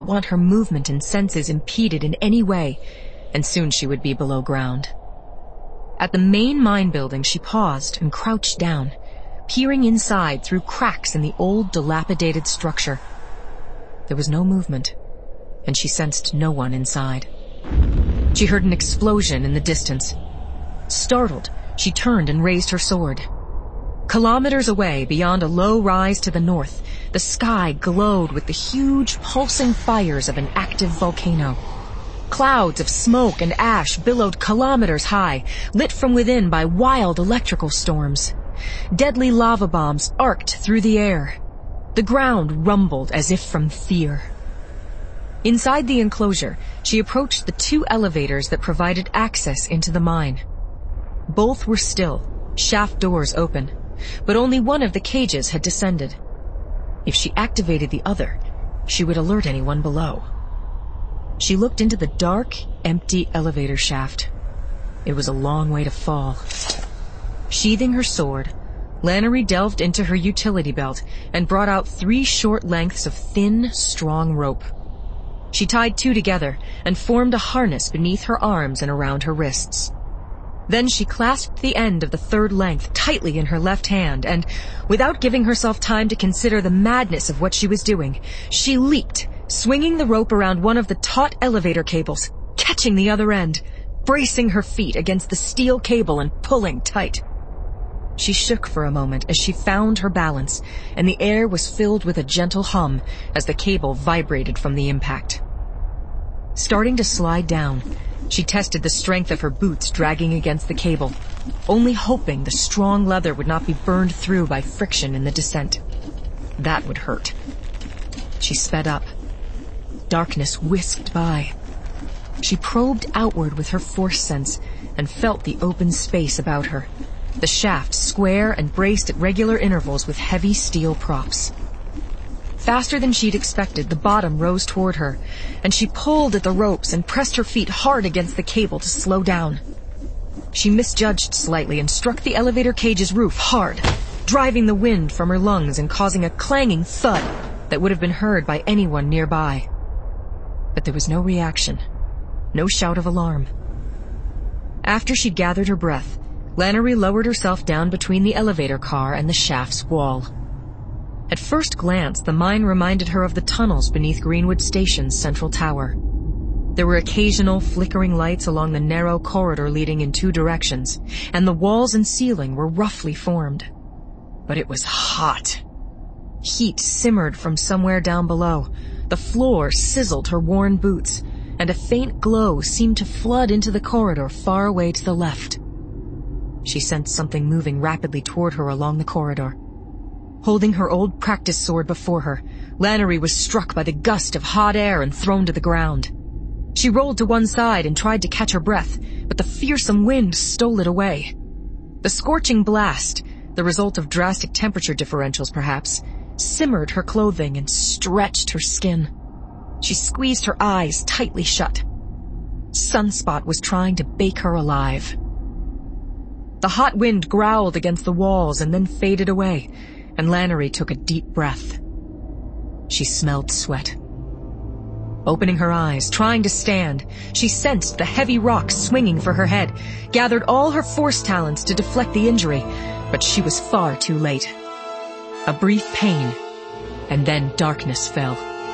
want her movement and senses impeded in any way, and soon she would be below ground. At the main mine building, she paused and crouched down, peering inside through cracks in the old, dilapidated structure. There was no movement, and she sensed no one inside. She heard an explosion in the distance. Startled, she turned and raised her sword. Kilometers away, beyond a low rise to the north, the sky glowed with the huge, pulsing fires of an active volcano. Clouds of smoke and ash billowed kilometers high, lit from within by wild electrical storms. Deadly lava bombs arced through the air. The ground rumbled as if from fear. Inside the enclosure, she approached the 2 elevators that provided access into the mine. Both were still, shaft doors open, but only one of the cages had descended. If she activated the other, she would alert anyone below. She looked into the dark, empty elevator shaft. It was a long way to fall. Sheathing her sword, Lannery delved into her utility belt and brought out 3 short lengths of thin, strong rope. She tied 2 together and formed a harness beneath her arms and around her wrists. Then she clasped the end of the 3rd length tightly in her left hand and, without giving herself time to consider the madness of what she was doing, she leaped, swinging the rope around one of the taut elevator cables, catching the other end, bracing her feet against the steel cable and pulling tight. She shook for a moment as she found her balance, and the air was filled with a gentle hum as the cable vibrated from the impact. Starting to slide down, she tested the strength of her boots dragging against the cable, only hoping the strong leather would not be burned through by friction in the descent. That would hurt. She sped up. Darkness whisked by. She probed outward with her force sense and felt the open space about her, the shaft square and braced at regular intervals with heavy steel props. Faster than she'd expected, the bottom rose toward her, and she pulled at the ropes and pressed her feet hard against the cable to slow down. She misjudged slightly and struck the elevator cage's roof hard, driving the wind from her lungs and causing a clanging thud that would have been heard by anyone nearby. But there was no reaction, no shout of alarm. After she'd gathered her breath, Lannery lowered herself down between the elevator car and the shaft's wall. At first glance, the mine reminded her of the tunnels beneath Greenwood Station's central tower. There were occasional flickering lights along the narrow corridor leading in 2 directions, and the walls and ceiling were roughly formed. But it was hot. Heat simmered from somewhere down below. The floor sizzled her worn boots, and a faint glow seemed to flood into the corridor far away to the left. She sensed something moving rapidly toward her along the corridor. Holding her old practice sword before her, Lannery was struck by the gust of hot air and thrown to the ground. She rolled to one side and tried to catch her breath, but the fearsome wind stole it away. The scorching blast, the result of drastic temperature differentials perhaps, simmered her clothing and stretched her skin. She squeezed her eyes tightly shut. Sunspot was trying to bake her alive. The hot wind growled against the walls and then faded away, and Lannery took a deep breath. She smelled sweat. Opening her eyes, trying to stand, she sensed the heavy rocks swinging for her head, gathered all her force talents to deflect the injury, but she was far too late. A brief pain, and then darkness fell.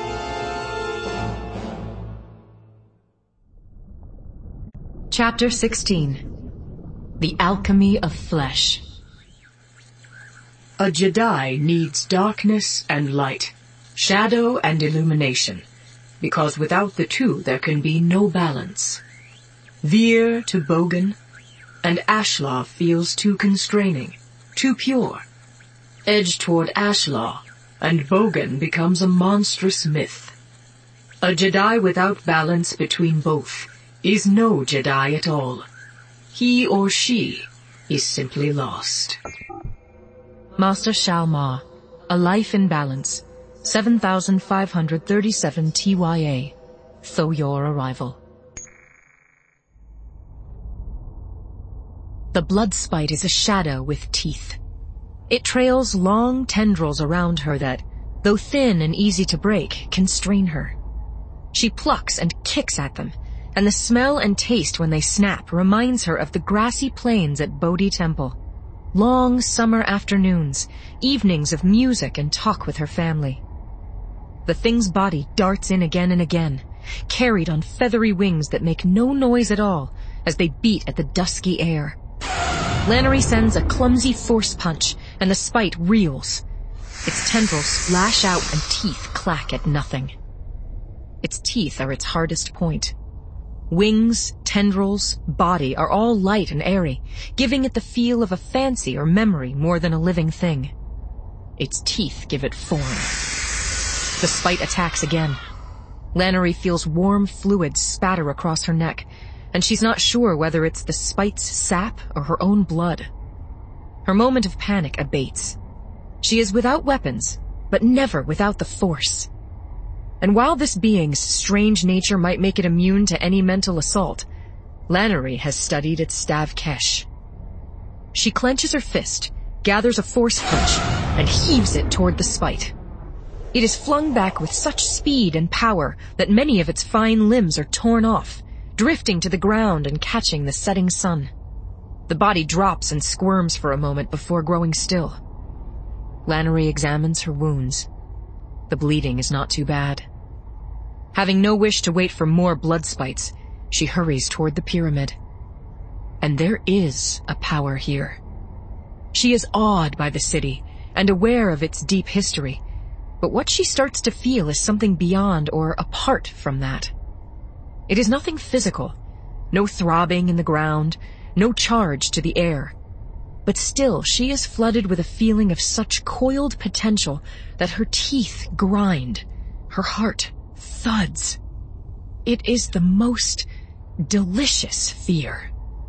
Chapter 16. The Alchemy of Flesh. A Jedi needs darkness and light, shadow and illumination, because without the 2 there can be no balance. Veer to Bogan, and Ashlaw feels too constraining, too pure. Edge toward Ashlaw, and Bogan becomes a monstrous myth. A Jedi without balance between both is no Jedi at all. He or she is simply lost. Master Shal Ma, A Life in Balance, 7537 TYA, Though Your Arrival. The bloodspite is a shadow with teeth. It trails long tendrils around her that, though thin and easy to break, can strain her. She plucks and kicks at them, and the smell and taste when they snap reminds her of the grassy plains at Bodhi Temple. Long summer afternoons, evenings of music and talk with her family. The thing's body darts in again and again, carried on feathery wings that make no noise at all as they beat at the dusky air. Lannery sends a clumsy force punch, and the spite reels. Its tendrils splash out and teeth clack at nothing. Its teeth are its hardest point. Wings, tendrils, body are all light and airy, giving it the feel of a fancy or memory more than a living thing. Its teeth give it form. The spite attacks again. Lannery feels warm fluid spatter across her neck, and she's not sure whether it's the spite's sap or her own blood. Her moment of panic abates. She is without weapons, but never without the force. And while this being's strange nature might make it immune to any mental assault, Lannery has studied its Stav-Kesh. She clenches her fist, gathers a force punch, and heaves it toward the spite. It is flung back with such speed and power that many of its fine limbs are torn off, drifting to the ground and catching the setting sun. The body drops and squirms for a moment before growing still. Lannery examines her wounds. The bleeding is not too bad. Having no wish to wait for more blood spites, she hurries toward the pyramid. And there is a power here. She is awed by the city and aware of its deep history, but what she starts to feel is something beyond or apart from that. It is nothing physical, no throbbing in the ground, no charge to the air. But still, she is flooded with a feeling of such coiled potential that her teeth grind, her heart thuds. It is the most delicious fear.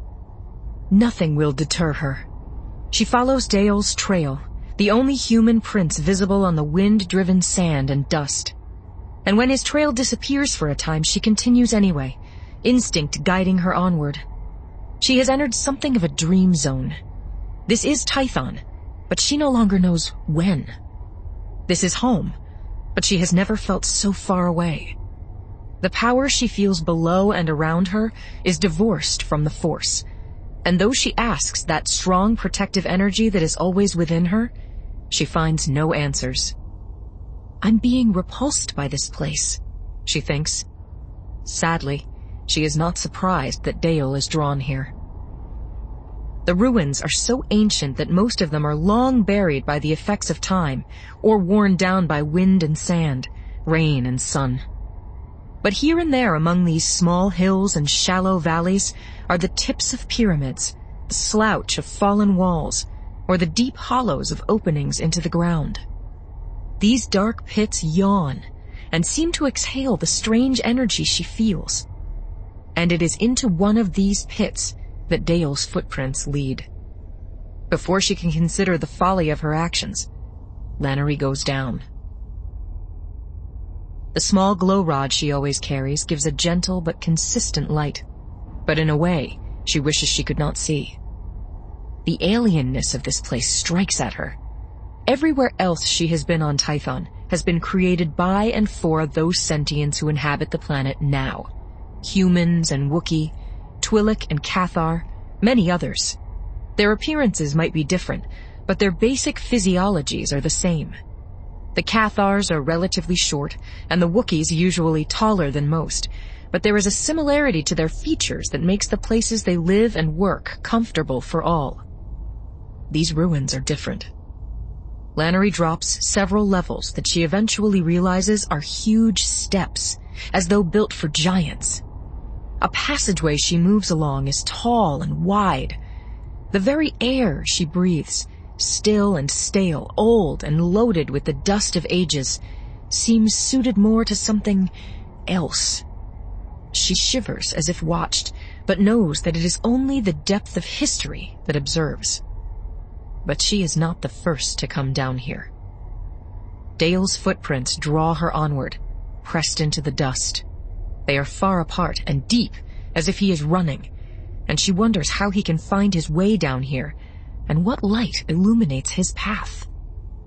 Nothing will deter her. She follows Dale's trail, the only human prints visible on the wind-driven sand and dust. And when his trail disappears for a time, she continues anyway, instinct guiding her onward. She has entered something of a dream zone. This is Tython, but she no longer knows when. This is home, but she has never felt so far away. The power she feels below and around her is divorced from the force, and though she asks that strong protective energy that is always within her, she finds no answers. I'm being repulsed by this place, she thinks. Sadly, she is not surprised that Dale is drawn here. The ruins are so ancient that most of them are long buried by the effects of time, or worn down by wind and sand, rain and sun. But here and there among these small hills and shallow valleys are the tips of pyramids, the slouch of fallen walls, or the deep hollows of openings into the ground. These dark pits yawn and seem to exhale the strange energy she feels. And it is into one of these pits that Dale's footprints lead. Before she can consider the folly of her actions, Lannery goes down. The small glow rod she always carries gives a gentle but consistent light, but in a way she wishes she could not see. The alienness of this place strikes at her. Everywhere else she has been on Tython has been created by and for those sentients who inhabit the planet now. Humans and Wookiee, Twi'lek and Cathar, many others. Their appearances might be different, but their basic physiologies are the same. The Cathars are relatively short, and the Wookiees usually taller than most, but there is a similarity to their features that makes the places they live and work comfortable for all. These ruins are different. Lannery drops several levels that she eventually realizes are huge steps, as though built for giants. A passageway she moves along is tall and wide. The very air she breathes, still and stale, old and loaded with the dust of ages, seems suited more to something else. She shivers as if watched, but knows that it is only the depth of history that observes. But she is not the first to come down here. Dale's footprints draw her onward, pressed into the dust. They are far apart and deep, as if he is running, and she wonders how he can find his way down here, and what light illuminates his path.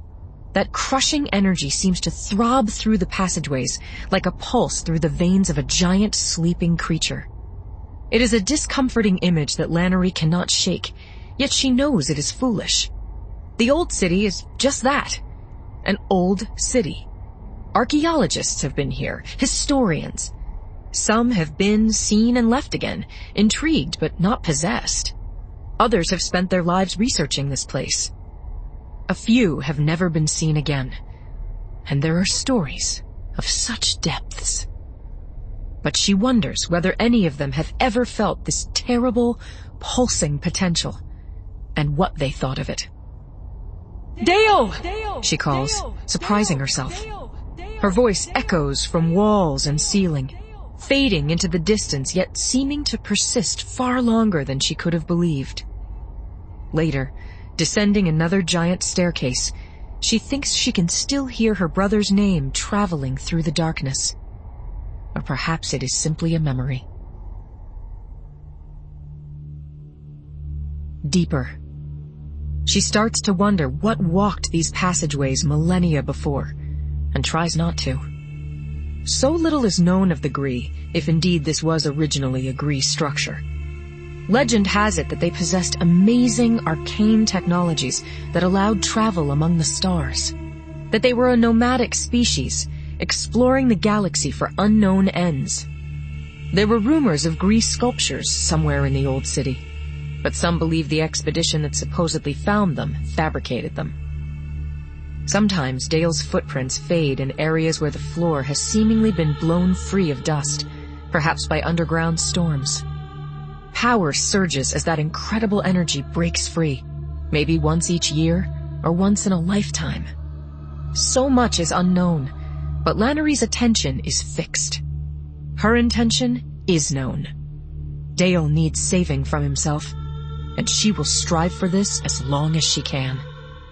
That crushing energy seems to throb through the passageways like a pulse through the veins of a giant sleeping creature. It is a discomforting image that Lannery cannot shake, yet she knows it is foolish. The old city is just that, an old city. Archaeologists have been here, historians. Some have been, seen, and left again, intrigued but not possessed. Others have spent their lives researching this place. A few have never been seen again, and there are stories of such depths. But she wonders whether any of them have ever felt this terrible, pulsing potential, and what they thought of it. "Dale!" she calls, surprising herself. Her voice echoes from walls and ceiling, fading into the distance, yet seeming to persist far longer than she could have believed. Later, descending another giant staircase, she thinks she can still hear her brother's name traveling through the darkness. Or perhaps it is simply a memory. Deeper. She starts to wonder what walked these passageways millennia before, and tries not to. So little is known of the Gree, if indeed this was originally a Gree structure. Legend has it that they possessed amazing arcane technologies that allowed travel among the stars, that they were a nomadic species, exploring the galaxy for unknown ends. There were rumors of Gree sculptures somewhere in the old city, but some believe the expedition that supposedly found them fabricated them. Sometimes Dale's footprints fade in areas where the floor has seemingly been blown free of dust, perhaps by underground storms. Power surges as that incredible energy breaks free, maybe once each year or once in a lifetime. So much is unknown, but Lannery's attention is fixed. Her intention is known. Dale needs saving from himself, and she will strive for this as long as she can.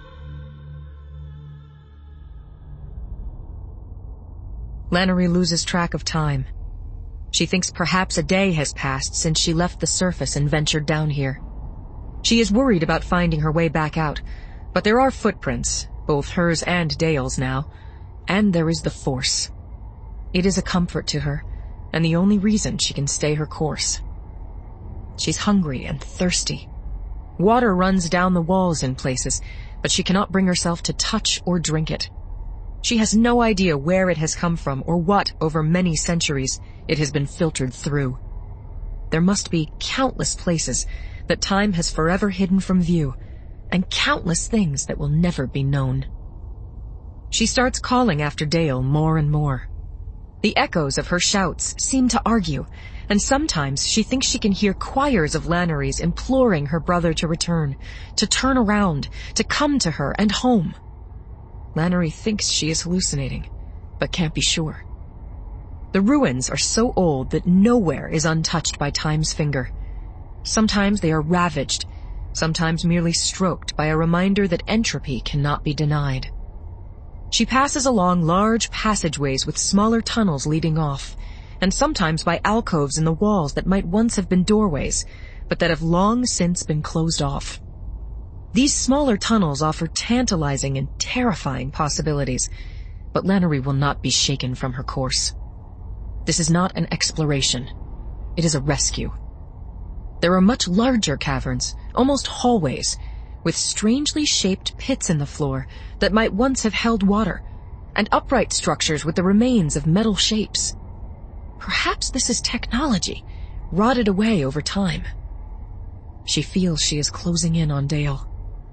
Lannery loses track of time. She thinks perhaps a day has passed since she left the surface and ventured down here. She is worried about finding her way back out, but there are footprints, both hers and Dale's now, and there is the Force. It is a comfort to her, and the only reason she can stay her course. She's hungry and thirsty. Water runs down the walls in places, but she cannot bring herself to touch or drink it. She has no idea where it has come from or what, over many centuries, it has been filtered through. There must be countless places that time has forever hidden from view, and countless things that will never be known. She starts calling after Dale more and more. The echoes of her shouts seem to argue, and sometimes she thinks she can hear choirs of Lannery's imploring her brother to return, to turn around, to come to her and home. Lannery thinks she is hallucinating, but can't be sure. The ruins are so old that nowhere is untouched by time's finger. Sometimes they are ravaged, sometimes merely stroked by a reminder that entropy cannot be denied. She passes along large passageways with smaller tunnels leading off, and sometimes by alcoves in the walls that might once have been doorways, but that have long since been closed off. These smaller tunnels offer tantalizing and terrifying possibilities, but Lannery will not be shaken from her course. This is not an exploration. It is a rescue. There are much larger caverns, almost hallways, with strangely shaped pits in the floor that might once have held water, and upright structures with the remains of metal shapes. Perhaps this is technology, rotted away over time. She feels she is closing in on Dale.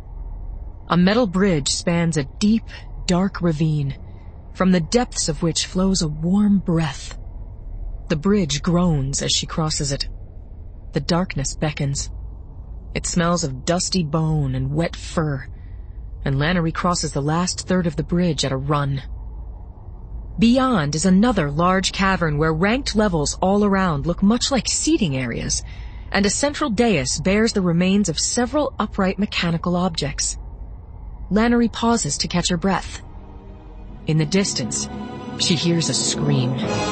A metal bridge spans a deep, dark ravine, from the depths of which flows a warm breath. The bridge groans as she crosses it. The darkness beckons. It smells of dusty bone and wet fur, and Lannery crosses the last third of the bridge at a run. Beyond is another large cavern where ranked levels all around look much like seating areas, and a central dais bears the remains of several upright mechanical objects. Lannery pauses to catch her breath. In the distance, she hears a scream.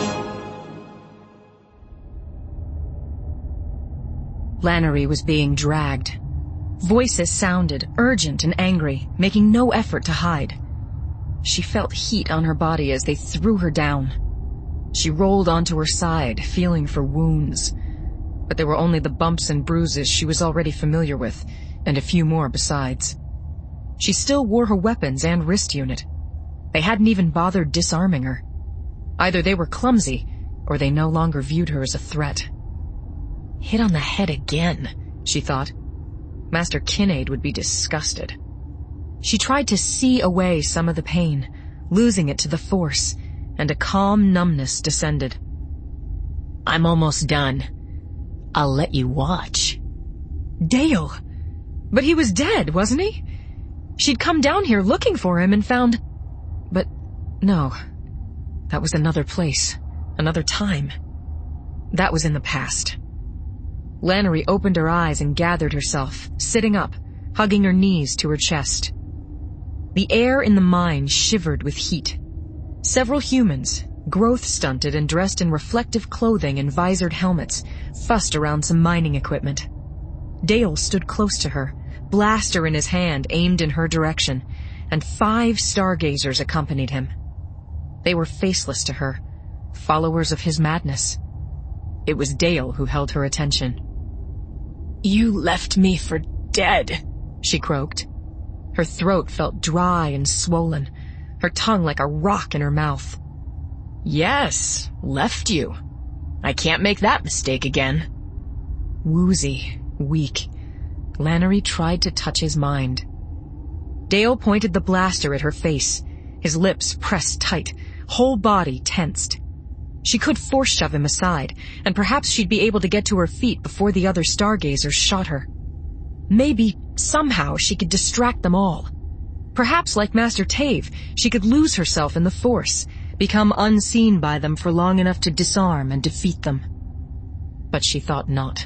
Lannery was being dragged. Voices sounded, urgent and angry, making no effort to hide. She felt heat on her body as they threw her down. She rolled onto her side, feeling for wounds. But there were only the bumps and bruises she was already familiar with, and a few more besides. She still wore her weapons and wrist unit. They hadn't even bothered disarming her. Either they were clumsy, or they no longer viewed her as a threat. Hit on the head again, she thought. Master Kinnaid would be disgusted. She tried to see away some of the pain, losing it to the force, and a calm numbness descended. I'm almost done. I'll let you watch. Dale! But he was dead, wasn't he? She'd come down here looking for him and found... But no, that was another place, another time. That was in the past. Lannery opened her eyes and gathered herself, sitting up, hugging her knees to her chest. The air in the mine shivered with heat. Several humans, growth-stunted and dressed in reflective clothing and visored helmets, fussed around some mining equipment. Dale stood close to her, blaster in his hand aimed in her direction, and 5 stargazers accompanied him. They were faceless to her, followers of his madness. It was Dale who held her attention. You left me for dead, she croaked. Her throat felt dry and swollen, her tongue like a rock in her mouth. Yes, left you. I can't make that mistake again. Woozy, weak, Lannery tried to touch his mind. Dale pointed the blaster at her face, his lips pressed tight, whole body tensed. She could force shove him aside, and perhaps she'd be able to get to her feet before the other stargazers shot her. Maybe, somehow, she could distract them all. Perhaps, like Master Tave, she could lose herself in the Force, become unseen by them for long enough to disarm and defeat them. But she thought not.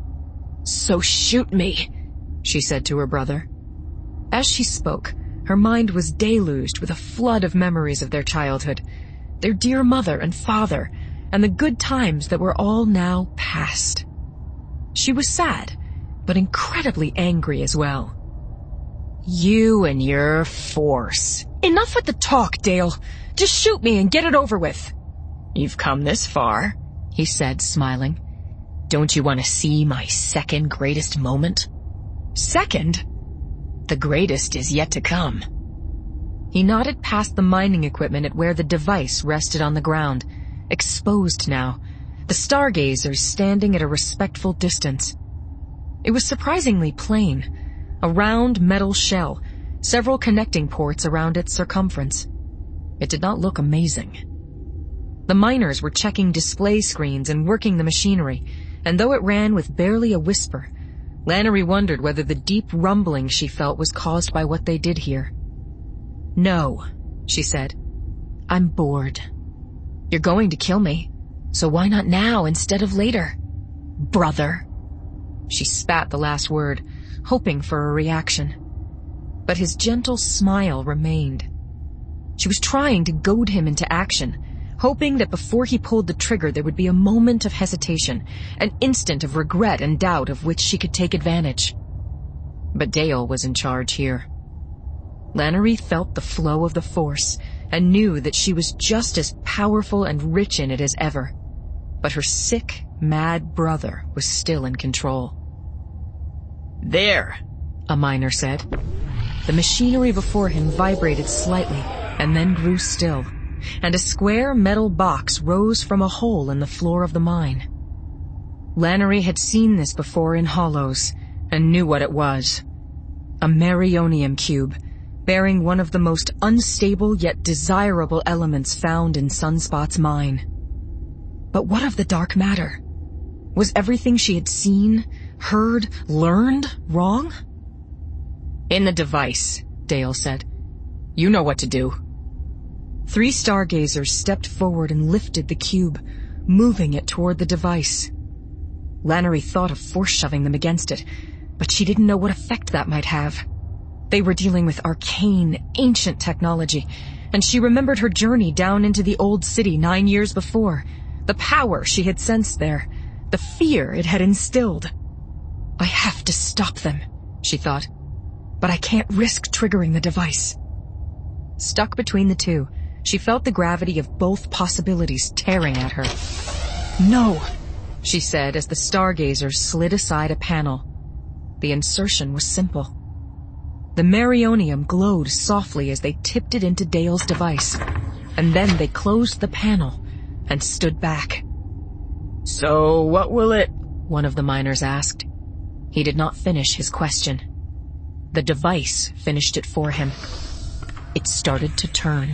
So shoot me, she said to her brother. As she spoke, her mind was deluged with a flood of memories of their childhood, their dear mother and father, and the good times that were all now past. She was sad, but incredibly angry as well. You and your Force. Enough with the talk, Dale. Just shoot me and get it over with. You've come this far, he said, smiling. Don't you want to see my second greatest moment? Second? The greatest is yet to come. He nodded past the mining equipment at where the device rested on the ground, exposed now, the stargazers standing at a respectful distance. It was surprisingly plain, a round metal shell, several connecting ports around its circumference. It did not look amazing. The miners were checking display screens and working the machinery, and though it ran with barely a whisper, Lannery wondered whether the deep rumbling she felt was caused by what they did here. No, she said. I'm bored. You're going to kill me, so why not now instead of later? Brother. She spat the last word, hoping for a reaction. But his gentle smile remained. She was trying to goad him into action, hoping that before he pulled the trigger there would be a moment of hesitation, an instant of regret and doubt of which she could take advantage. But Dale was in charge here. Lannery felt the flow of the Force and knew that she was just as powerful and rich in it as ever. But her sick, mad brother was still in control. There, a miner said. The machinery before him vibrated slightly and then grew still, and a square metal box rose from a hole in the floor of the mine. Lannery had seen this before in Hollows and knew what it was. A Merionium cube, bearing one of the most unstable yet desirable elements found in Sunspot's mine. But what of the dark matter? Was everything she had seen, heard, learned wrong? In the device, Dale said. You know what to do. 3 stargazers stepped forward and lifted the cube, moving it toward the device. Lannery thought of force-shoving them against it, but she didn't know what effect that might have. They were dealing with arcane, ancient technology, and she remembered her journey down into the old city 9 years before, the power she had sensed there, the fear it had instilled. I have to stop them, she thought, but I can't risk triggering the device. Stuck between the two, she felt the gravity of both possibilities tearing at her. "No," she said as the stargazer slid aside a panel. The insertion was simple. The Marionium glowed softly as they tipped it into Dale's device, and then they closed the panel and stood back. "So what will it—" one of the miners asked. He did not finish his question. The device finished it for him. It started to turn.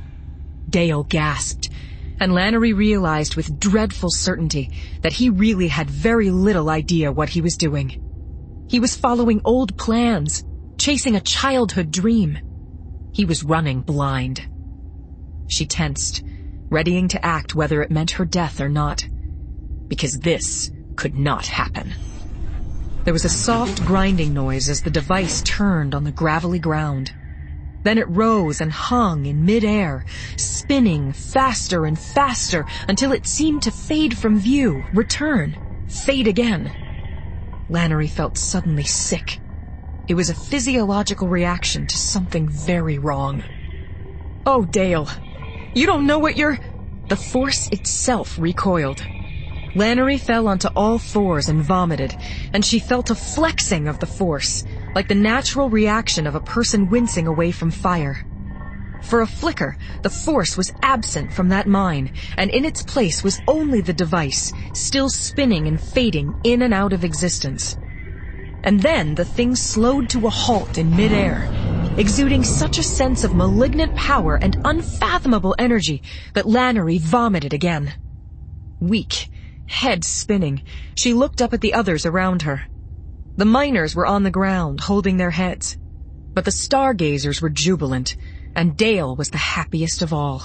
Dale gasped, and Lannery realized with dreadful certainty that he really had very little idea what he was doing. He was following old plans, chasing a childhood dream. He was running blind. She tensed, readying to act whether it meant her death or not, because this could not happen. There was a soft grinding noise as the device turned on the gravelly ground. Then it rose and hung in mid-air, spinning faster and faster until it seemed to fade from view, return, fade again. Lannery felt suddenly sick. It was a physiological reaction to something very wrong. "Oh, Dale, you don't know what you're—" The force itself recoiled. Lannery fell onto all fours and vomited, and she felt a flexing of the force, like the natural reaction of a person wincing away from fire. For a flicker, the force was absent from that mine, and in its place was only the device, still spinning and fading in and out of existence. And then the thing slowed to a halt in midair, exuding such a sense of malignant power and unfathomable energy that Lannery vomited again. Weak, head spinning, she looked up at the others around her. The miners were on the ground, holding their heads, but the stargazers were jubilant, and Dale was the happiest of all.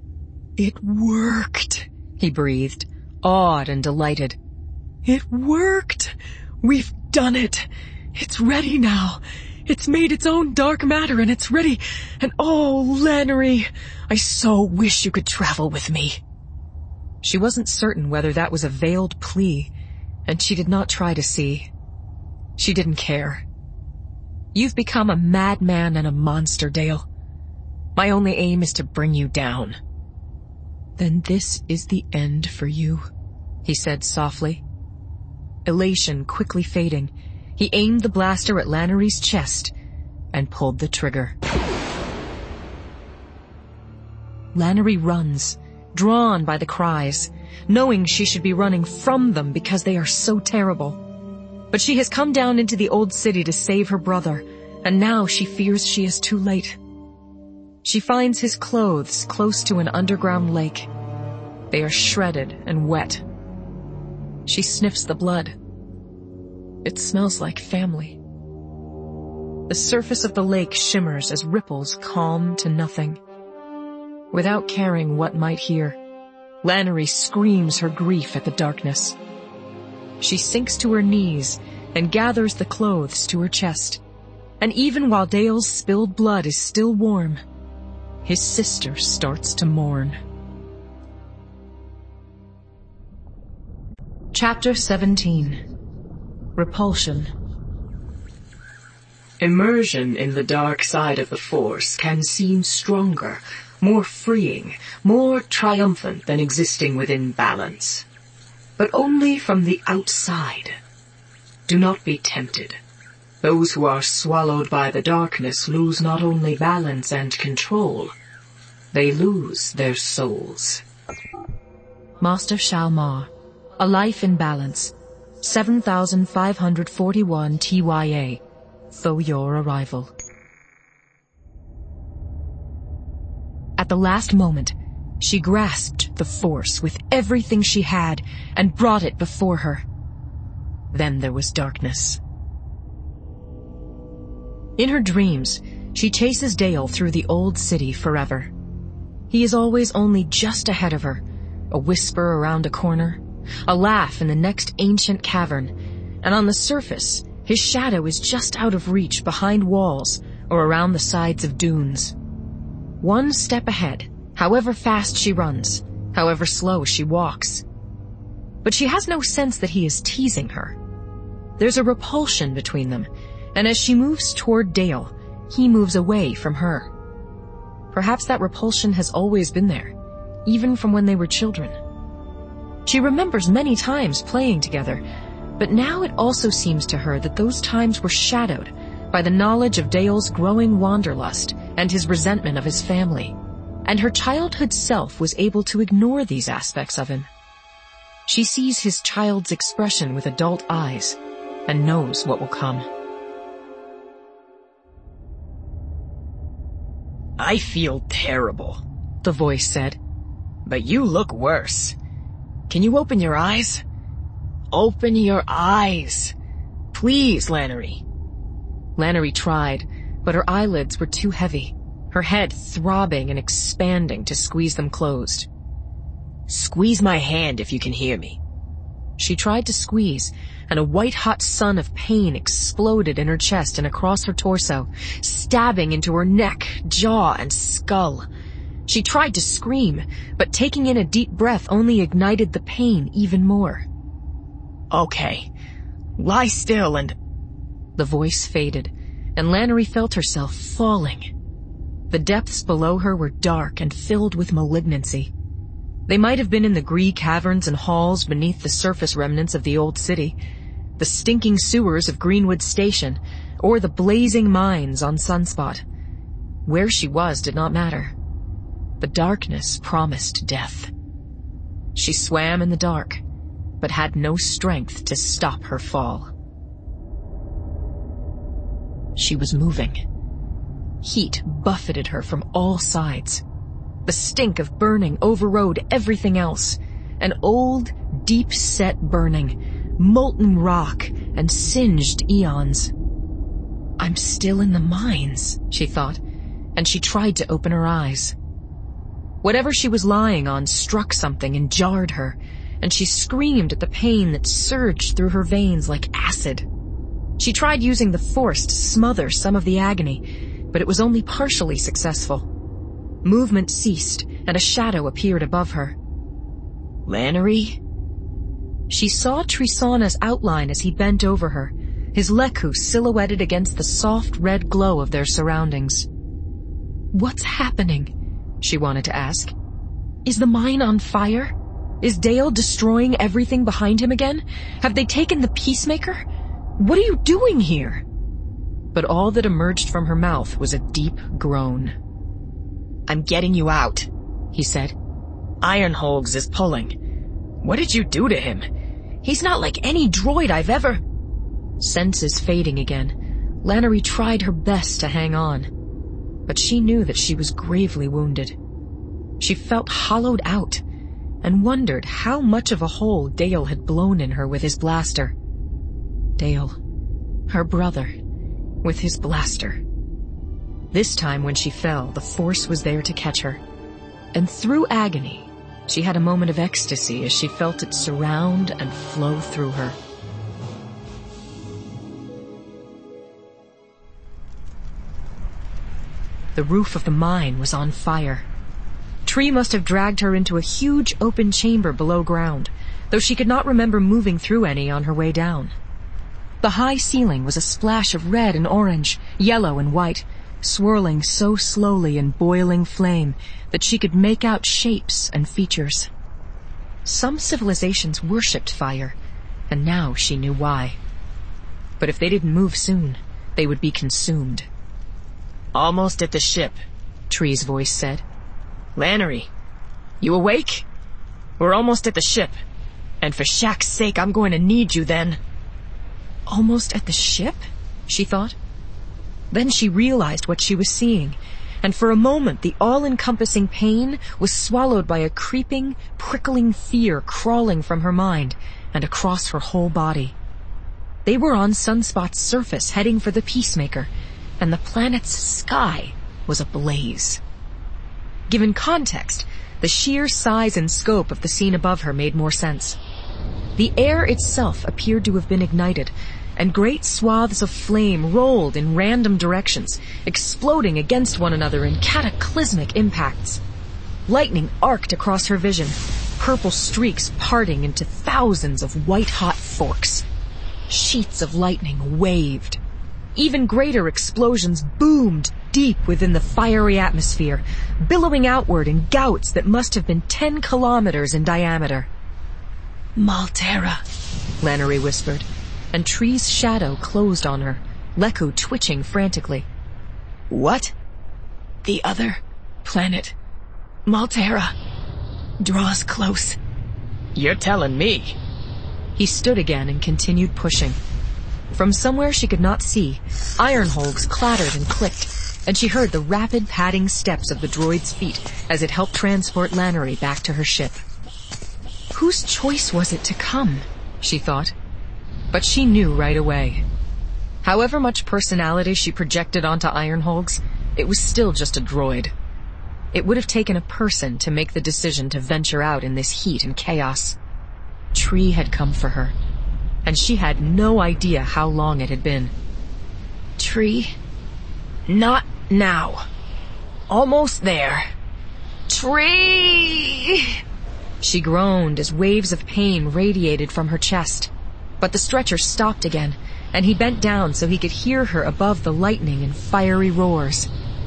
"It worked," he breathed, awed and delighted. "It worked! We've done it! It's ready now! It's made its own dark matter and it's ready! And oh, Lannery, I so wish you could travel with me!" She wasn't certain whether that was a veiled plea, and she did not try to see. She didn't care. "You've become a madman and a monster, Dale. My only aim is to bring you down." "Then this is the end for you," he said softly. Elation quickly fading, he aimed the blaster at Lannery's chest and pulled the trigger. Lannery runs, drawn by the cries, knowing she should be running from them because they are so terrible. But she has come down into the old city to save her brother, and now she fears she is too late. She finds his clothes close to an underground lake. They are shredded and wet. She sniffs the blood. It smells like family. The surface of the lake shimmers as ripples calm to nothing. Without caring what might hear, Lannery screams her grief at the darkness. She sinks to her knees and gathers the clothes to her chest. And even while Dale's spilled blood is still warm, his sister starts to mourn. Chapter 17. Repulsion. Immersion in the dark side of the Force can seem stronger, more freeing, more triumphant than existing within balance. But only from the outside. Do not be tempted. Those who are swallowed by the darkness lose not only balance and control, they lose their souls. Master Shalmar, A Life in Balance, 7541 TYA, though your arrival. At the last moment, she grasped the Force with everything she had and brought it before her. Then there was darkness. In her dreams, she chases Dale through the old city forever. He is always only just ahead of her, a whisper around a corner, a laugh in the next ancient cavern, and on the surface, his shadow is just out of reach behind walls or around the sides of dunes. One step ahead, however fast she runs, however slow she walks. But she has no sense that he is teasing her. There's a repulsion between them, and as she moves toward Dale, he moves away from her. Perhaps that repulsion has always been there, even from when they were children. She remembers many times playing together, but now it also seems to her that those times were shadowed by the knowledge of Dale's growing wanderlust and his resentment of his family, and her childhood self was able to ignore these aspects of him. She sees his child's expression with adult eyes and knows what will come. I feel terrible, the voice said. But you look worse. Can you open your eyes? Open your eyes. Please, Lannery. Lannery tried, but her eyelids were too heavy, her head throbbing and expanding to squeeze them closed. Squeeze my hand if you can hear me. She tried to squeeze, and a white-hot sun of pain exploded in her chest and across her torso, stabbing into her neck, jaw, and skull. She tried to scream, but taking in a deep breath only ignited the pain even more. Okay, lie still and... The voice faded, and Lannery felt herself falling. The depths below her were dark and filled with malignancy. They might have been in the grey caverns and halls beneath the surface remnants of the old city, the stinking sewers of Greenwood Station, or the blazing mines on Sunspot. Where she was did not matter. The darkness promised death. She swam in the dark, but had no strength to stop her fall. She was moving. Heat buffeted her from all sides. The stink of burning overrode everything else. An old, deep-set burning, molten rock and singed eons. I'm still in the mines, she thought, and she tried to open her eyes. Whatever she was lying on struck something and jarred her, and she screamed at the pain that surged through her veins like acid. She tried using the force to smother some of the agony, but it was only partially successful. Movement ceased, and a shadow appeared above her. Lannery? She saw Trisana's outline as he bent over her, his lekku silhouetted against the soft red glow of their surroundings. What's happening? She wanted to ask. Is the mine on fire? Is Dale destroying everything behind him again? Have they taken the Peacemaker? What are you doing here? But all that emerged from her mouth was a deep groan. I'm getting you out, he said. Ironholgs is pulling. What did you do to him? He's not like any droid I've ever... Senses fading again, Lannery tried her best to hang on. But she knew that she was gravely wounded. She felt hollowed out, and wondered how much of a hole Dale had blown in her with his blaster. Dale, her brother, with his blaster. This time when she fell, the force was there to catch her. And through agony, she had a moment of ecstasy as she felt it surround and flow through her. The roof of the mine was on fire. Tree must have dragged her into a huge open chamber below ground, though she could not remember moving through any on her way down. The high ceiling was a splash of red and orange, yellow and white, swirling so slowly in boiling flame that she could make out shapes and features. Some civilizations worshipped fire, and now she knew why. But if they didn't move soon, they would be consumed. Almost at the ship, Tree's voice said. Lannery, you awake? We're almost at the ship, and for Shaq's sake I'm going to need you then. Almost at the ship? She thought. Then she realized what she was seeing, and for a moment the all-encompassing pain was swallowed by a creeping, prickling fear crawling from her mind and across her whole body. They were on Sunspot's surface heading for the Peacemaker, and the planet's sky was ablaze. Given context, the sheer size and scope of the scene above her made more sense. The air itself appeared to have been ignited, and great swaths of flame rolled in random directions, exploding against one another in cataclysmic impacts. Lightning arced across her vision, purple streaks parting into thousands of white-hot forks. Sheets of lightning waved. Even greater explosions boomed deep within the fiery atmosphere, billowing outward in gouts that must have been 10 kilometers in diameter. Maltera, Lannery whispered, and Tree's shadow closed on her, Leku twitching frantically. What? The other planet, Maltera, draws close. You're telling me. He stood again and continued pushing. From somewhere she could not see, iron hulks clattered and clicked, and she heard the rapid padding steps of the droid's feet as it helped transport Lannery back to her ship. Whose choice was it to come? She thought. But she knew right away. However much personality she projected onto iron hulks, it was still just a droid. It would have taken a person to make the decision to venture out in this heat and chaos. Tree had come for her, and she had no idea how long it had been. Tree, not now. Almost there. Tree! She groaned as waves of pain radiated from her chest. But the stretcher stopped again, and he bent down so he could hear her above the lightning and fiery roars.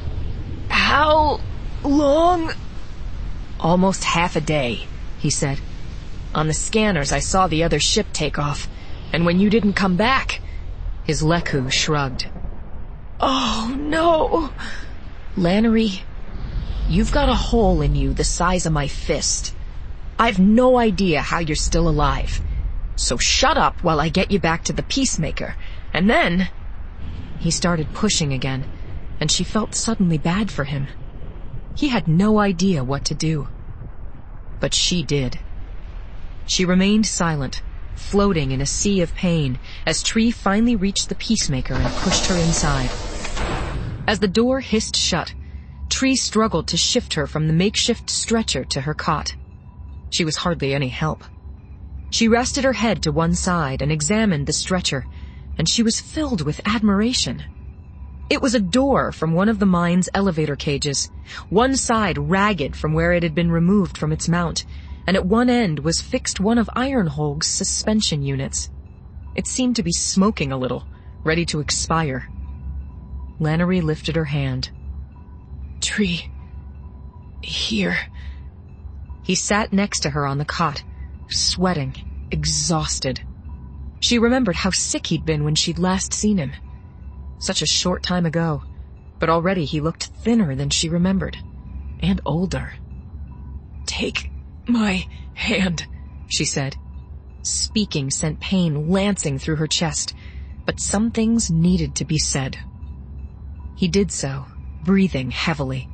How long? Almost half a day, he said. On the scanners I saw the other ship take off, and when you didn't come back... His Leku shrugged. Oh, no. Lannery, you've got a hole in you the size of my fist. I've no idea how you're still alive. So shut up while I get you back to the Peacemaker, and then... He started pushing again, and she felt suddenly bad for him. He had no idea what to do. But she did. She remained silent, floating in a sea of pain, as Tree finally reached the Peacemaker and pushed her inside. As the door hissed shut, Tree struggled to shift her from the makeshift stretcher to her cot. She was hardly any help. She rested her head to one side and examined the stretcher, and she was filled with admiration. It was a door from one of the mine's elevator cages, one side ragged from where it had been removed from its mount, and at one end was fixed one of Iron Hulk's suspension units. It seemed to be smoking a little, ready to expire. Lannery lifted her hand. Tree, here. He sat next to her on the cot, sweating, exhausted. She remembered how sick he'd been when she'd last seen him. Such a short time ago, but already he looked thinner than she remembered, and older. Take my hand, she said. Speaking sent pain lancing through her chest, but some things needed to be said. He did so, breathing heavily.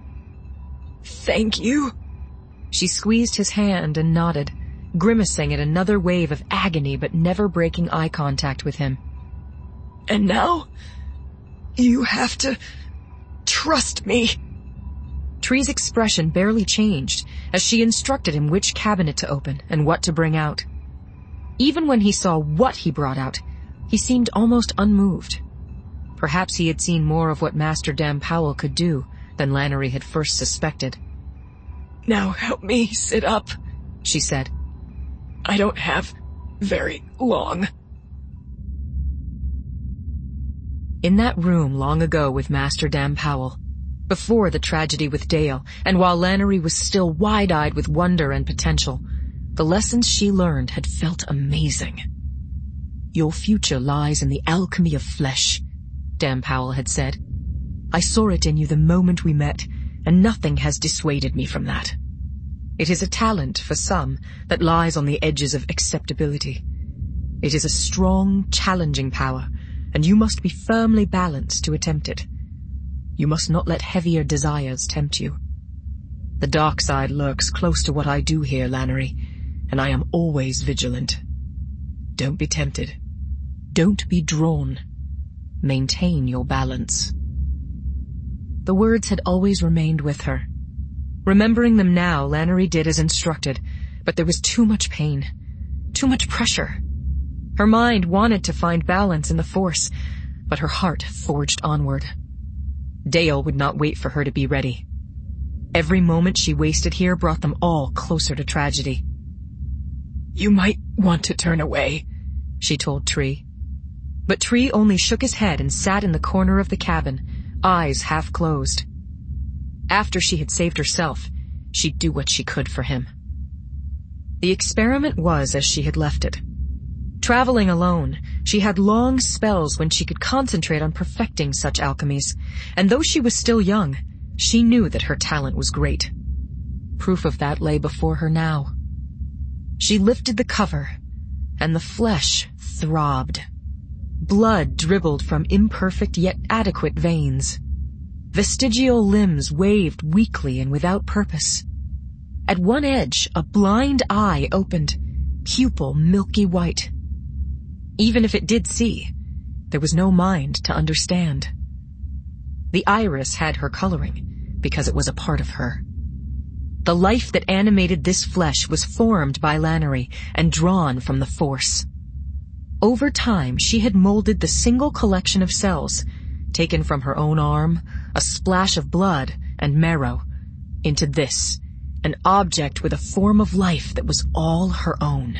Thank you. She squeezed his hand and nodded, grimacing at another wave of agony but never breaking eye contact with him. And now, you have to trust me. Tree's expression barely changed as she instructed him which cabinet to open and what to bring out. Even when he saw what he brought out, he seemed almost unmoved. Perhaps he had seen more of what Master Dan Powell could do than Lannery had first suspected. Now help me sit up, she said. I don't have very long. In that room long ago with Master Dan Powell, before the tragedy with Dale, and while Lannery was still wide-eyed with wonder and potential, the lessons she learned had felt amazing. Your future lies in the alchemy of flesh, Dan Powell had said. I saw it in you the moment we met, and nothing has dissuaded me from that. It is a talent for some that lies on the edges of acceptability. It is a strong, challenging power, and you must be firmly balanced to attempt it. You must not let heavier desires tempt you. The dark side lurks close to what I do here, Lannery, and I am always vigilant. Don't be tempted. Don't be drawn. Maintain your balance. The words had always remained with her. Remembering them now, Lannery did as instructed, but there was too much pain, too much pressure. Her mind wanted to find balance in the Force, but her heart forged onward. Dale would not wait for her to be ready. Every moment she wasted here brought them all closer to tragedy. You might want to turn away, she told Tree. But Tree only shook his head and sat in the corner of the cabin, eyes half closed. After she had saved herself, she'd do what she could for him. The experiment was as she had left it. Traveling alone, she had long spells when she could concentrate on perfecting such alchemies, and though she was still young, she knew that her talent was great. Proof of that lay before her now. She lifted the cover, and the flesh throbbed. Blood dribbled from imperfect yet adequate veins. Vestigial limbs waved weakly and without purpose. At one edge, a blind eye opened, pupil milky white. Even if it did see, there was no mind to understand. The iris had her coloring, because it was a part of her. The life that animated this flesh was formed by Lannery and drawn from the Force. Over time, she had molded the single collection of cells, taken from her own arm, a splash of blood and marrow, into this, an object with a form of life that was all her own.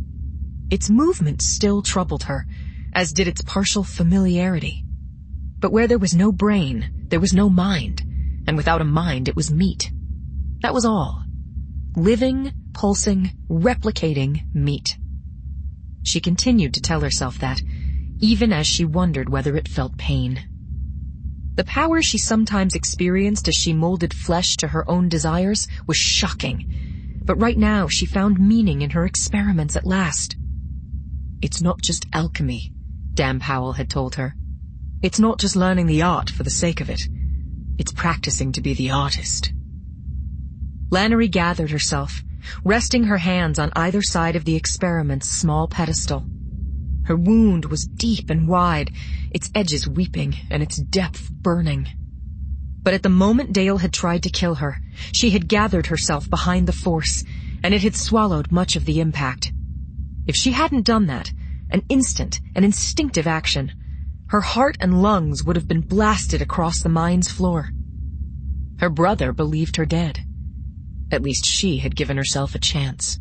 Its movement still troubled her, as did its partial familiarity. But where there was no brain, there was no mind, and without a mind it was meat. That was all. Living, pulsing, replicating meat. She continued to tell herself that, even as she wondered whether it felt pain. The power she sometimes experienced as she molded flesh to her own desires was shocking, but right now she found meaning in her experiments at last. It's not just alchemy, Dan Powell had told her. It's not just learning the art for the sake of it. It's practicing to be the artist. Lannery gathered herself, resting her hands on either side of the experiment's small pedestal. Her wound was deep and wide, its edges weeping and its depth burning. But at the moment Dale had tried to kill her, she had gathered herself behind the Force, and it had swallowed much of the impact. If she hadn't done that, an instinctive action, her heart and lungs would have been blasted across the mine's floor. Her brother believed her dead. At least she had given herself a chance.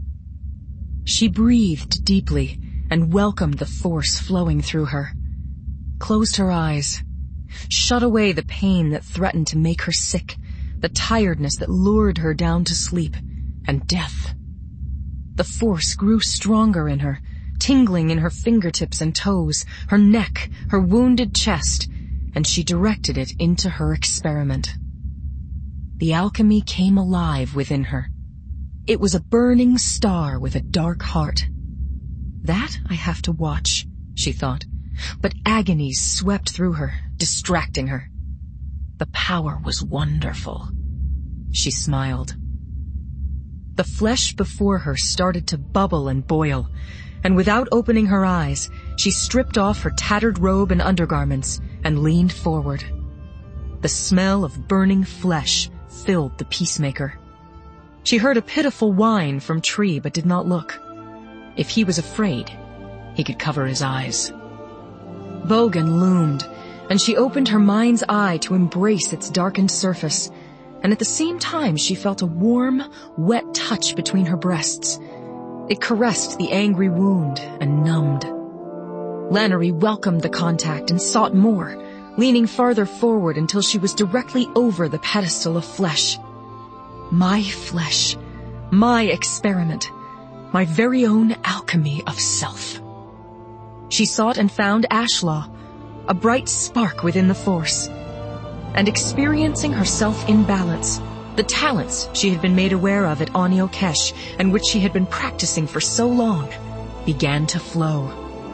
She breathed deeply and welcomed the Force flowing through her, closed her eyes, shut away the pain that threatened to make her sick, the tiredness that lured her down to sleep, and death. The Force grew stronger in her, tingling in her fingertips and toes, her neck, her wounded chest, and she directed it into her experiment. The alchemy came alive within her. It was a burning star with a dark heart. That I have to watch, she thought, but agonies swept through her, distracting her. The power was wonderful. She smiled. The flesh before her started to bubble and boil, and without opening her eyes, she stripped off her tattered robe and undergarments and leaned forward. The smell of burning flesh filled the peacemaker. She heard a pitiful whine from Tree but did not look. If he was afraid, he could cover his eyes. Bogan loomed, and she opened her mind's eye to embrace its darkened surface, and at the same time she felt a warm, wet touch between her breasts. It caressed the angry wound and numbed. Lannery welcomed the contact and sought more, leaning farther forward until she was directly over the pedestal of flesh. My flesh, my experiment, my very own alchemy of self. She sought and found Ashlaw, a bright spark within the Force, and experiencing herself in balance, the talents she had been made aware of at Anio Kesh and which she had been practicing for so long began to flow.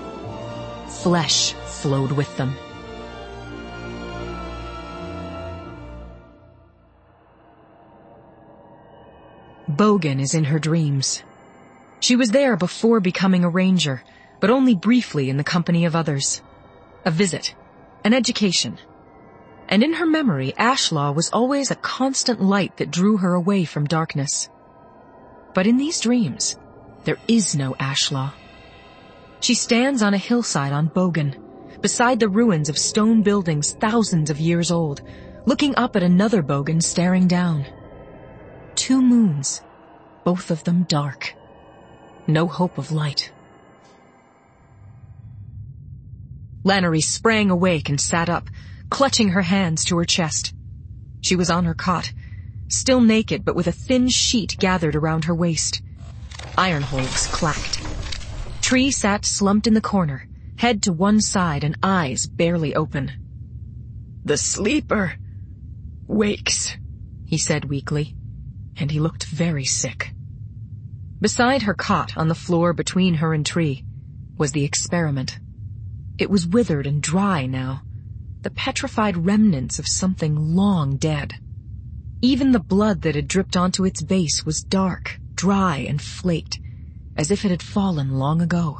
Flesh flowed with them. Bogan is in her dreams. She was there before becoming a ranger, but only briefly in the company of others. A visit, an education. And in her memory, Ashlaw was always a constant light that drew her away from darkness. But in these dreams, there is no Ashlaw. She stands on a hillside on Bogan, beside the ruins of stone buildings thousands of years old, looking up at another Bogan staring down. 2 moons, both of them dark. No hope of light. Lannery sprang awake and sat up, clutching her hands to her chest. She was on her cot, still naked but with a thin sheet gathered around her waist. Iron hulks clacked. Tree sat slumped in the corner, head to one side and eyes barely open. "The sleeper wakes," he said weakly, and he looked very sick. Beside her cot, on the floor between her and Tree, was the experiment. It was withered and dry now, the petrified remnants of something long dead. Even the blood that had dripped onto its base was dark, dry, and flaked, as if it had fallen long ago.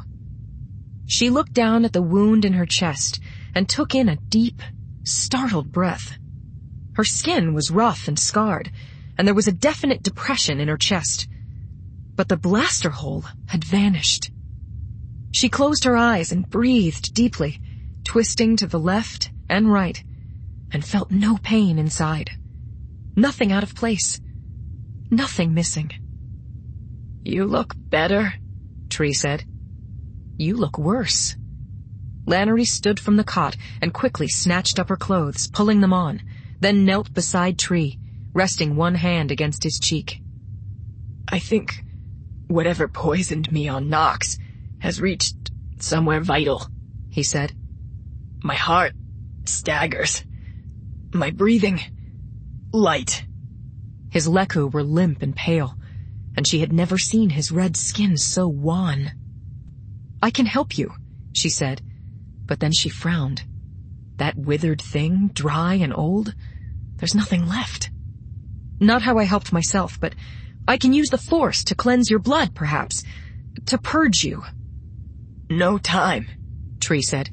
She looked down at the wound in her chest and took in a deep, startled breath. Her skin was rough and scarred, and there was a definite depression in her chest. But the blaster hole had vanished. She closed her eyes and breathed deeply, twisting to the left and right, and felt no pain inside. Nothing out of place. Nothing missing. "You look better," Tree said. "You look worse." Lannery stood from the cot and quickly snatched up her clothes, pulling them on, then knelt beside Tree, resting one hand against his cheek. "I think whatever poisoned me on Nox has reached somewhere vital," he said. "My heart staggers. My breathing light." His leku were limp and pale, and she had never seen his red skin so wan. "I can help you," she said, but then she frowned. That withered thing, dry and old, there's nothing left. "Not how I helped myself, but I can use the Force to cleanse your blood, perhaps, to purge you." "No time," Tree said.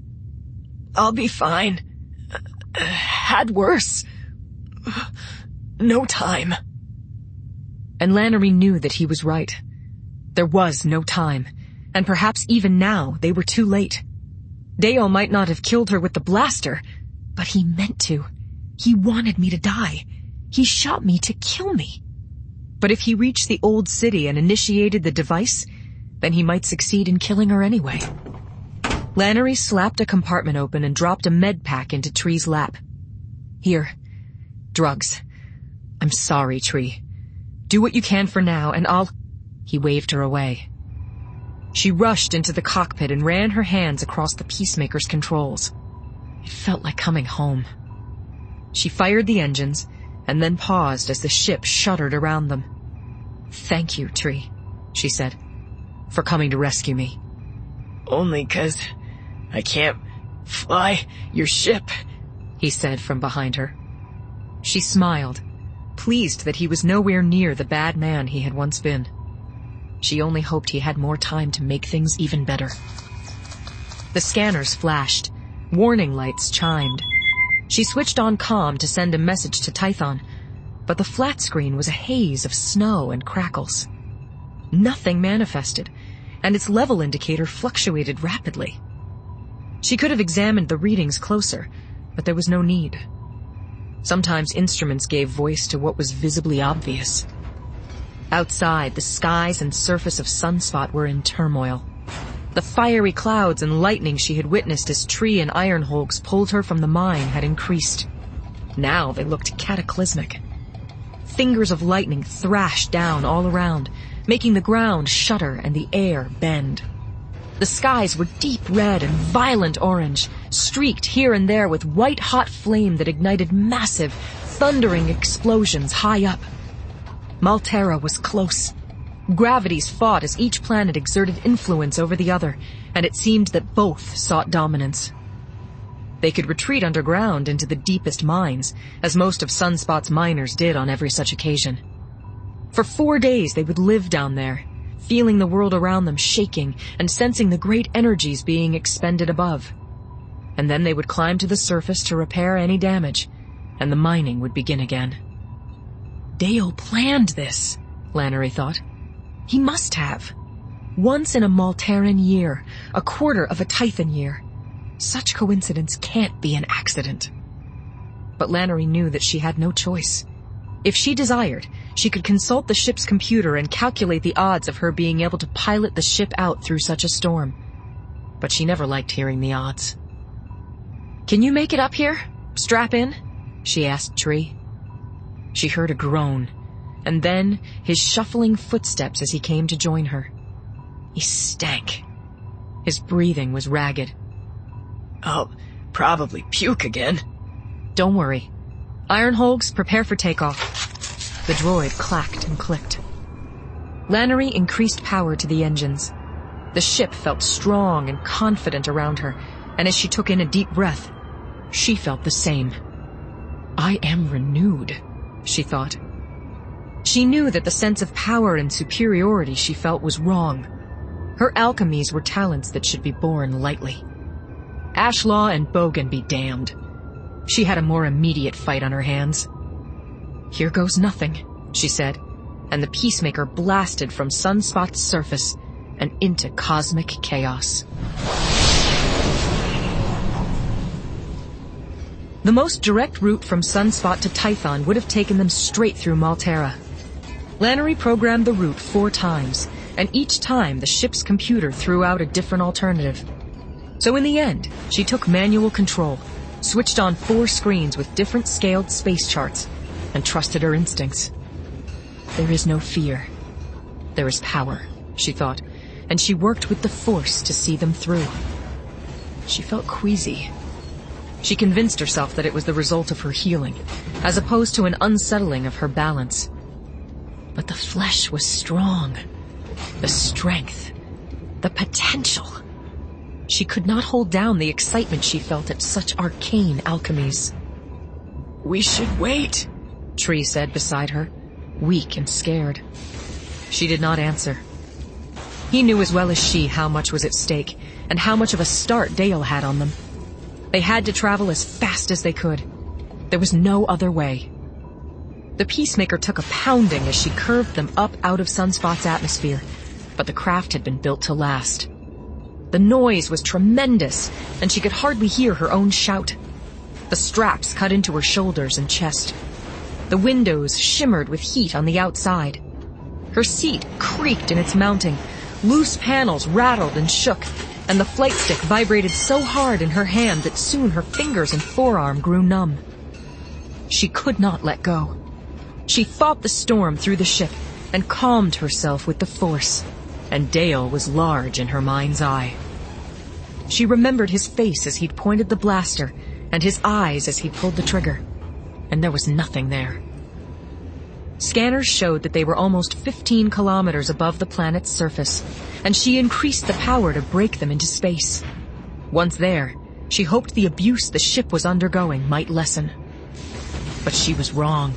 "I'll be fine. Had worse. No time." And Lannery knew that he was right. There was no time, and perhaps even now they were too late. Deo might not have killed her with the blaster, but he meant to. He wanted me to die. He shot me to kill me. But if he reached the old city and initiated the device, then he might succeed in killing her anyway. Lannery slapped a compartment open and dropped a med pack into Tree's lap. "Here. Drugs. I'm sorry, Tree. Do what you can for now, and I'll—" He waved her away. She rushed into the cockpit and ran her hands across the Peacemaker's controls. It felt like coming home. She fired the engines, and then paused as the ship shuddered around them. "Thank you, Tree," she said, "for coming to rescue me." "Only 'cause I can't fly your ship," he said from behind her. She smiled, pleased that he was nowhere near the bad man he had once been. She only hoped he had more time to make things even better. The scanners flashed. Warning lights chimed. She switched on comm to send a message to Tython, but the flat screen was a haze of snow and crackles. Nothing manifested, and its level indicator fluctuated rapidly. She could have examined the readings closer, but there was no need. Sometimes instruments gave voice to what was visibly obvious. Outside, the skies and surface of Sunspot were in turmoil. The fiery clouds and lightning she had witnessed as Tree and Iron Hulks pulled her from the mine had increased. Now they looked cataclysmic. Fingers of lightning thrashed down all around, making the ground shudder and the air bend. The skies were deep red and violent orange, streaked here and there with white-hot flame that ignited massive, thundering explosions high up. Maltera was close. Gravities fought as each planet exerted influence over the other, and it seemed that both sought dominance. They could retreat underground into the deepest mines, as most of Sunspot's miners did on every such occasion. For 4 days they would live down there, feeling the world around them shaking and sensing the great energies being expended above. And then they would climb to the surface to repair any damage, and the mining would begin again. Dale planned this, Lannery thought. He must have. Once in a Malteran year, a quarter of a Tython year. Such coincidence can't be an accident. But Lannery knew that she had no choice. If she desired, she could consult the ship's computer and calculate the odds of her being able to pilot the ship out through such a storm. But she never liked hearing the odds. "Can you make it up here? Strap in?" she asked Tree. She heard a groan, and then his shuffling footsteps as he came to join her. He stank. His breathing was ragged. "I'll probably puke again." "Don't worry. Ironholgs, prepare for takeoff." The droid clacked and clicked. Lannery increased power to the engines. The ship felt strong and confident around her, and as she took in a deep breath, she felt the same. "I am renewed," she thought. She knew that the sense of power and superiority she felt was wrong. Her alchemies were talents that should be borne lightly. Ashlaw and Bogan be damned. She had a more immediate fight on her hands. "Here goes nothing," she said, and the Peacemaker blasted from Sunspot's surface and into cosmic chaos. The most direct route from Sunspot to Tython would have taken them straight through Maltera. Lannery programmed the route 4 times, and each time the ship's computer threw out a different alternative. So in the end, she took manual control, switched on 4 screens with different scaled space charts, and trusted her instincts. There is no fear. There is power, she thought, and she worked with the Force to see them through. She felt queasy. She convinced herself that it was the result of her healing, as opposed to an unsettling of her balance. But the flesh was strong. The strength. The potential. She could not hold down the excitement she felt at such arcane alchemies. "We should wait," Tree said beside her, weak and scared. She did not answer. He knew as well as she how much was at stake, and how much of a start Dale had on them. They had to travel as fast as they could. There was no other way. The Peacemaker took a pounding as she curved them up out of Sunspot's atmosphere, but the craft had been built to last. The noise was tremendous, and she could hardly hear her own shout. The straps cut into her shoulders and chest. The windows shimmered with heat on the outside. Her seat creaked in its mounting. Loose panels rattled and shook, and the flight stick vibrated so hard in her hand that soon her fingers and forearm grew numb. She could not let go. She fought the storm through the ship and calmed herself with the Force, and Dale was large in her mind's eye. She remembered his face as he'd pointed the blaster and his eyes as he pulled the trigger, and there was nothing there. Scanners showed that they were almost 15 kilometers above the planet's surface, and she increased the power to break them into space. Once there, she hoped the abuse the ship was undergoing might lessen. But she was wrong.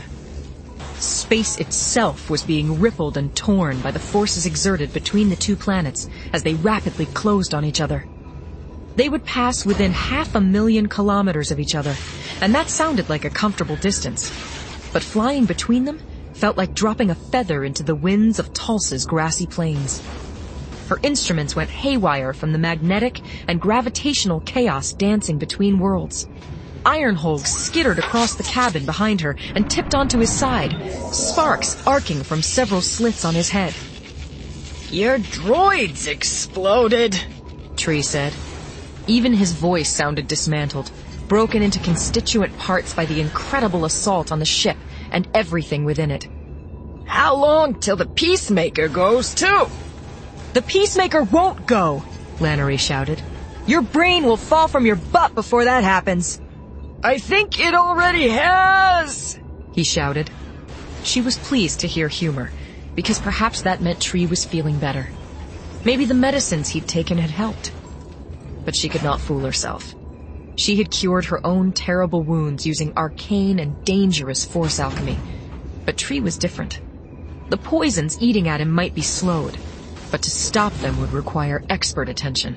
Space itself was being rippled and torn by the forces exerted between the 2 planets as they rapidly closed on each other. They would pass within 500,000 kilometers of each other, and that sounded like a comfortable distance. But flying between them felt like dropping a feather into the winds of Tulsa's grassy plains. Her instruments went haywire from the magnetic and gravitational chaos dancing between worlds. Ironholg skittered across the cabin behind her and tipped onto his side, sparks arcing from several slits on his head. "Your droid's exploded," Tree said. Even his voice sounded dismantled, broken into constituent parts by the incredible assault on the ship and everything within it. "How long till the Peacemaker goes, too?" "The Peacemaker won't go," Lannery shouted. "Your brain will fall from your butt before that happens." "I think it already has," he shouted. She was pleased to hear humor, because perhaps that meant Tree was feeling better. Maybe the medicines he'd taken had helped. But she could not fool herself. She had cured her own terrible wounds using arcane and dangerous Force alchemy. But Tree was different. The poisons eating at him might be slowed, but to stop them would require expert attention.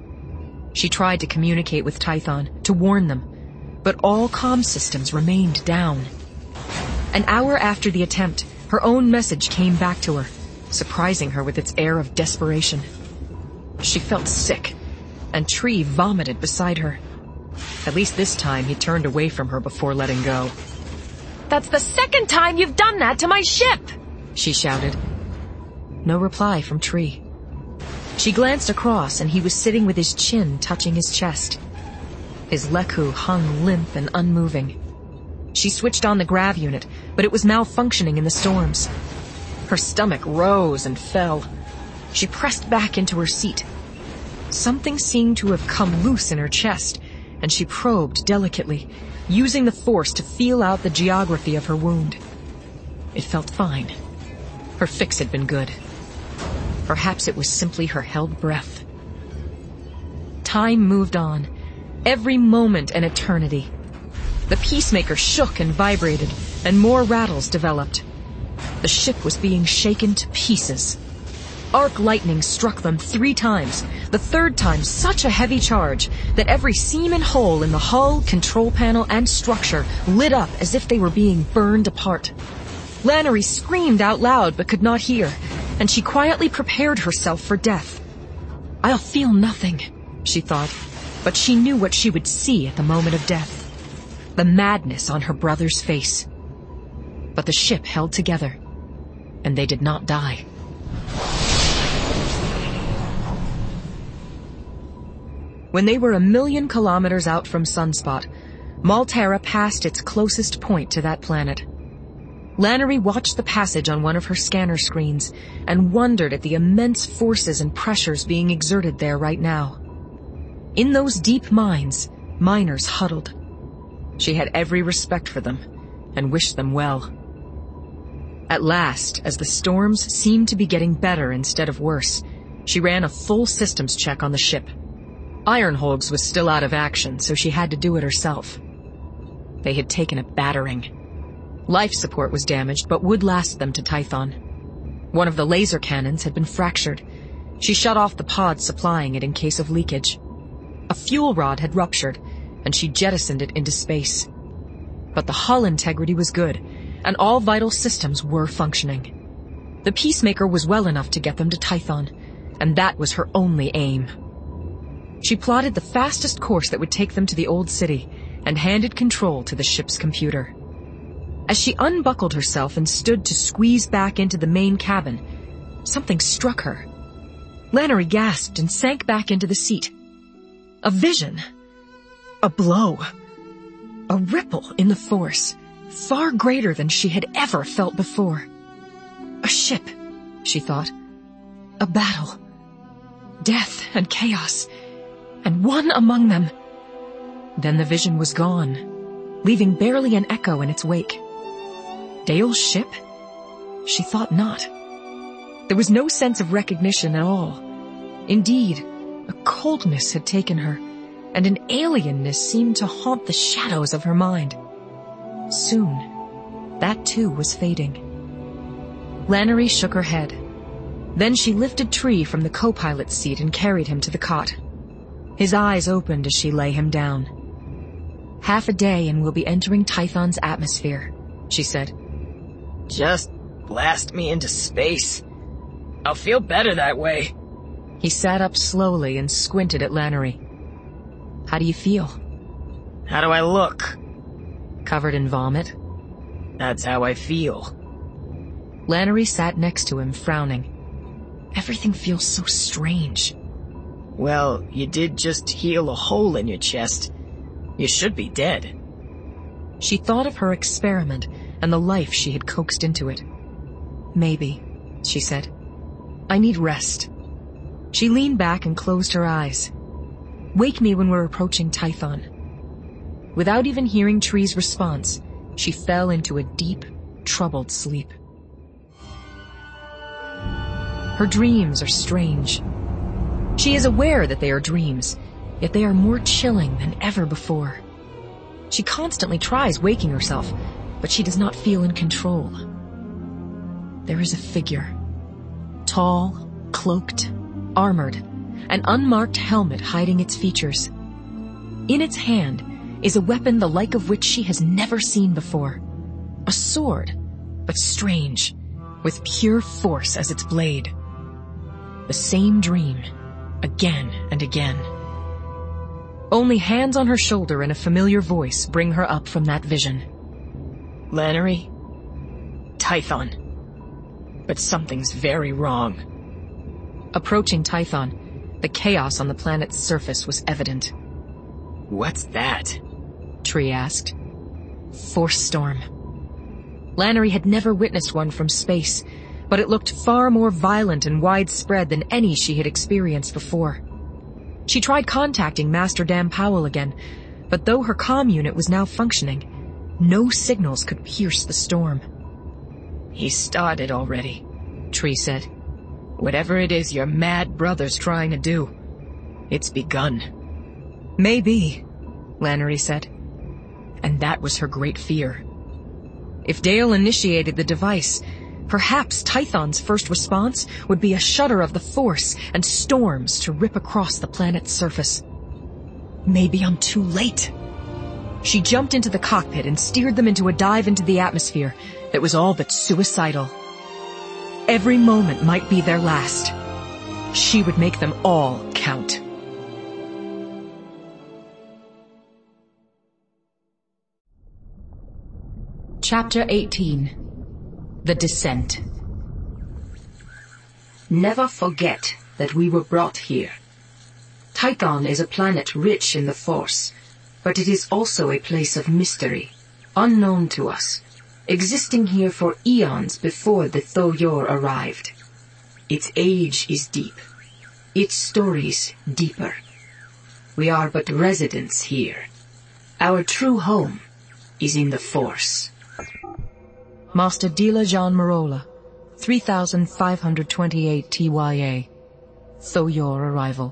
She tried to communicate with Tython, to warn them, but all comm systems remained down. An hour after the attempt, her own message came back to her, surprising her with its air of desperation. She felt sick, and Tree vomited beside her. At least this time he turned away from her before letting go. "That's the 2nd time you've done that to my ship!" she shouted. No reply from Tree. She glanced across, and he was sitting with his chin touching his chest. His Leku hung limp and unmoving. She switched on the grav unit, but it was malfunctioning in the storms. Her stomach rose and fell. She pressed back into her seat. Something seemed to have come loose in her chest, and she probed delicately, using the force to feel out the geography of her wound. It felt fine. Her fix had been good. Perhaps it was simply her held breath. Time moved on, every moment an eternity. The Peacemaker shook and vibrated, and more rattles developed. The ship was being shaken to pieces. Arc lightning struck them 3 times, the 3rd time such a heavy charge that every seam and hole in the hull, control panel, and structure lit up as if they were being burned apart. Lannery screamed out loud but could not hear, and she quietly prepared herself for death. I'll feel nothing, she thought, but she knew what she would see at the moment of death. The madness on her brother's face. But the ship held together, and they did not die. When they were 1,000,000 kilometers out from Sunspot, Maltera passed its closest point to that planet. Lannery watched the passage on one of her scanner screens and wondered at the immense forces and pressures being exerted there right now. In those deep mines, miners huddled. She had every respect for them and wished them well. At last, as the storms seemed to be getting better instead of worse, she ran a full systems check on the ship. Ironholgs was still out of action, so she had to do it herself. They had taken a battering. Life support was damaged, but would last them to Tython. One of the laser cannons had been fractured. She shut off the pod supplying it in case of leakage. A fuel rod had ruptured, and she jettisoned it into space. But the hull integrity was good, and all vital systems were functioning. The Peacemaker was well enough to get them to Tython, and that was her only aim. She plotted the fastest course that would take them to the old city, and handed control to the ship's computer. As she unbuckled herself and stood to squeeze back into the main cabin, something struck her. Lannery gasped and sank back into the seat. A vision. A blow. A ripple in the force, far greater than she had ever felt before. A ship, she thought. A battle. Death and chaos, and one among them. Then the vision was gone, leaving barely an echo in its wake. Dale's ship? She thought not. There was no sense of recognition at all. Indeed, a coldness had taken her, and an alienness seemed to haunt the shadows of her mind. Soon, that too was fading. Lannery shook her head. Then she lifted Tree from the co-pilot's seat and carried him to the cot. His eyes opened as she lay him down. "Half a day and we'll be entering Tython's atmosphere," she said. Just blast me into space. I'll feel better that way. He sat up slowly and squinted at Lannery. "How do you feel?" How do I look? "Covered in vomit." That's how I feel. Lannery sat next to him, frowning. "Everything feels so strange." Well, you did just heal a hole in your chest. You should be dead. She thought of her experiment and the life she had coaxed into it. "Maybe," she said. "I need rest." She leaned back and closed her eyes. "Wake me when we're approaching Tython." Without even hearing Tree's response, she fell into a deep, troubled sleep. Her dreams are strange. She is aware that they are dreams, yet they are more chilling than ever before. She constantly tries waking herself, but she does not feel in control. There is a figure. Tall, cloaked, armored, an unmarked helmet hiding its features. In its hand is a weapon the like of which she has never seen before. A sword, but strange, with pure force as its blade. The same dream, again and again. Only hands on her shoulder and a familiar voice bring her up from that vision. Lannery? Tython. But something's very wrong. Approaching Tython, the chaos on the planet's surface was evident. What's that? Tree asked. Force storm. Lannery had never witnessed one from space, but it looked far more violent and widespread than any she had experienced before. She tried contacting Master Dan Powell again, but though her comm unit was now functioning, no signals could pierce the storm. He started already, Tree said. Whatever it is your mad brother's trying to do, it's begun. Maybe, Lannery said. And that was her great fear. If Dale initiated the device, perhaps Tython's first response would be a shudder of the Force and storms to rip across the planet's surface. Maybe I'm too late. She jumped into the cockpit and steered them into a dive into the atmosphere that was all but suicidal. Every moment might be their last. She would make them all count. Chapter 18. The Descent. Never forget that we were brought here. Tython is a planet rich in the Force, but it is also a place of mystery, unknown to us, existing here for eons before the Thoyor arrived. Its age is deep, its stories deeper. We are but residents here. Our true home is in the Force. Master Dila Jean Marola, 3528 TYA. Thoyor arrival.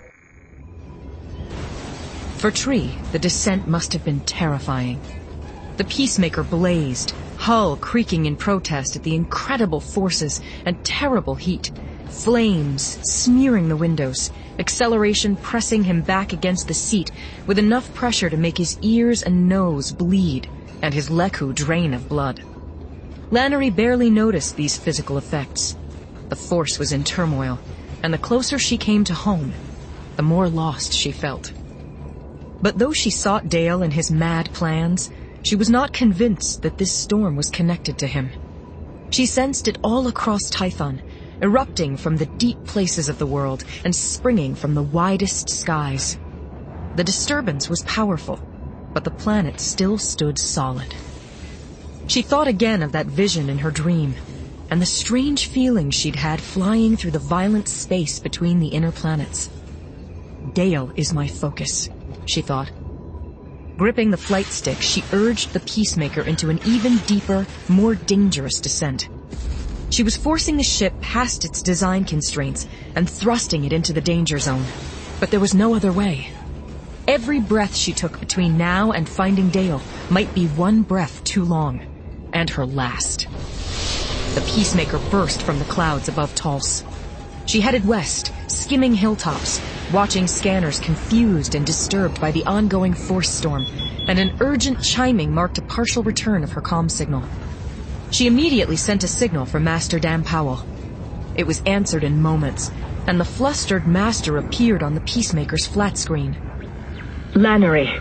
For Tree, the descent must have been terrifying. The Peacemaker blazed, hull creaking in protest at the incredible forces and terrible heat, flames smearing the windows, acceleration pressing him back against the seat with enough pressure to make his ears and nose bleed and his Leku drain of blood. Lannery barely noticed these physical effects. The Force was in turmoil, and the closer she came to home, the more lost she felt. But though she sought Dale and his mad plans, she was not convinced that this storm was connected to him. She sensed it all across Tython, erupting from the deep places of the world and springing from the widest skies. The disturbance was powerful, but the planet still stood solid. She thought again of that vision in her dream, and the strange feeling she'd had flying through the violent space between the inner planets. Dale is my focus, she thought. Gripping the flight stick, she urged the Peacemaker into an even deeper, more dangerous descent. She was forcing the ship past its design constraints and thrusting it into the danger zone, but there was no other way. Every breath she took between now and finding Dale might be one breath too long. And her last. The Peacemaker burst from the clouds above Tulse. She headed west, skimming hilltops, watching scanners confused and disturbed by the ongoing Force storm, and an urgent chiming marked a partial return of her comm signal. She immediately sent a signal for Master Dan Powell. It was answered in moments, and the flustered Master appeared on the Peacemaker's flat screen. Lannery.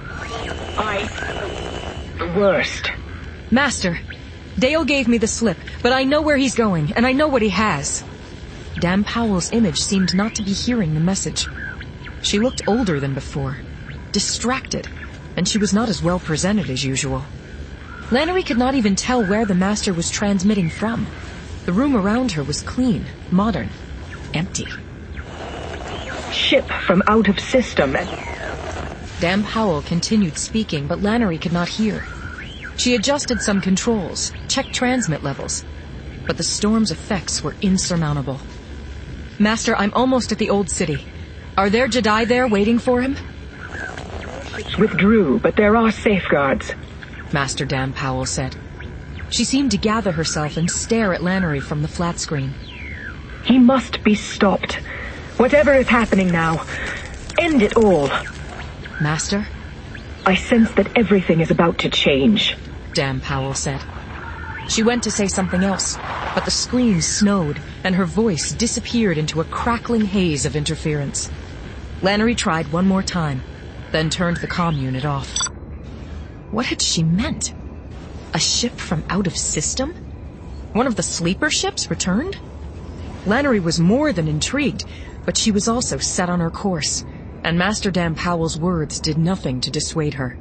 The worst. Master, Dale gave me the slip, but I know where he's going, and I know what he has. Dan Powell's image seemed not to be hearing the message. She looked older than before, distracted, and she was not as well presented as usual. Lannery could not even tell where the Master was transmitting from. The room around her was clean, modern, empty. Ship from out of system. Dan Powell continued speaking, but Lannery could not hear. She adjusted some controls, checked transmit levels, but the storm's effects were insurmountable. Master, I'm almost at the Old City. Are there Jedi there waiting for him? Withdrew, but there are safeguards, Master Dan Powell said. She seemed to gather herself and stare at Lannery from the flat screen. He must be stopped. Whatever is happening now, end it all. Master? I sense that everything is about to change, Dan Powell said. She went to say something else, but the screen snowed, and her voice disappeared into a crackling haze of interference. Lannery tried one more time, then turned the comm unit off. What had she meant? A ship from out of system? One of the sleeper ships returned? Lannery was more than intrigued, but she was also set on her course, and Master Dan Powell's words did nothing to dissuade her.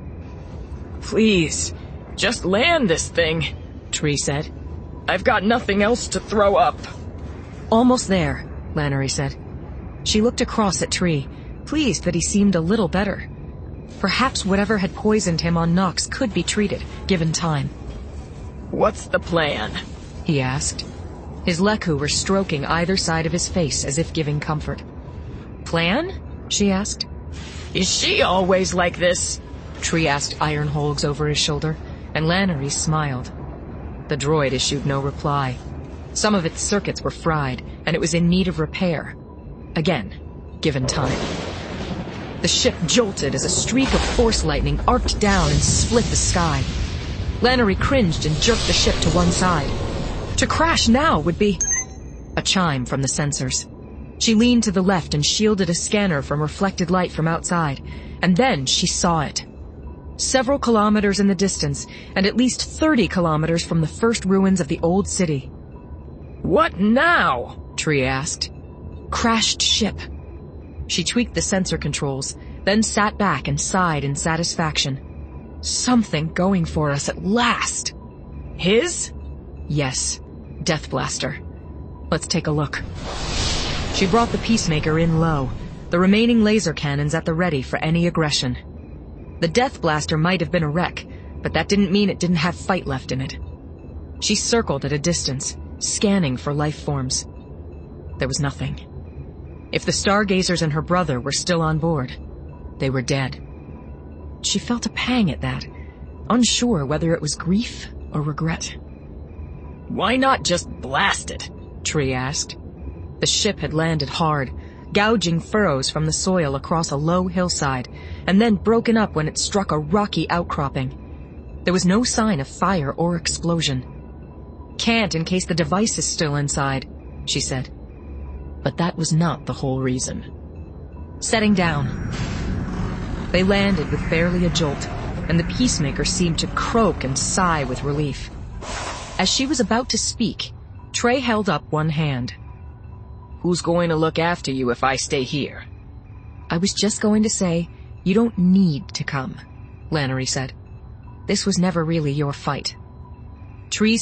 Please, just land this thing, Tree said. I've got nothing else to throw up. Almost there, Lannery said. She looked across at Tree, pleased that he seemed a little better. Perhaps whatever had poisoned him on Nox could be treated, given time. What's the plan? He asked. His Leku were stroking either side of his face as if giving comfort. Plan? She asked. Is she always like this? Tree asked Iron Holgs over his shoulder, and Lannery smiled. The droid issued no reply. Some of its circuits were fried, and it was in need of repair. Again, given time. The ship jolted as a streak of force lightning arced down and split the sky. Lannery cringed and jerked the ship to one side. To crash now would be... A chime from the sensors. She leaned to the left and shielded a scanner from reflected light from outside, and then she saw it. Several kilometers in the distance, and at least 30 kilometers from the first ruins of the old city. What now? Tree asked. Crashed ship. She tweaked the sensor controls, then sat back and sighed in satisfaction. Something going for us at last. His? Yes. Death Blaster. Let's take a look. She brought the Peacemaker in low, the remaining laser cannons at the ready for any aggression. The Death Blaster might have been a wreck, but that didn't mean it didn't have fight left in it. She circled at a distance, scanning for life forms. There was nothing. If the Stargazers and her brother were still on board, they were dead. She felt a pang at that, unsure whether it was grief or regret. Why not just blast it? Tree asked. The ship had landed hard, gouging furrows from the soil across a low hillside, and then broken up when it struck a rocky outcropping. There was no sign of fire or explosion. Can't in case the device is still inside, she said. But that was not the whole reason. Setting down. They landed with barely a jolt, and the Peacemaker seemed to croak and sigh with relief. As she was about to speak, Trey held up one hand. Who's going to look after you if I stay here? I was just going to say, you don't need to come, Lannery said. This was never really your fight. Tree's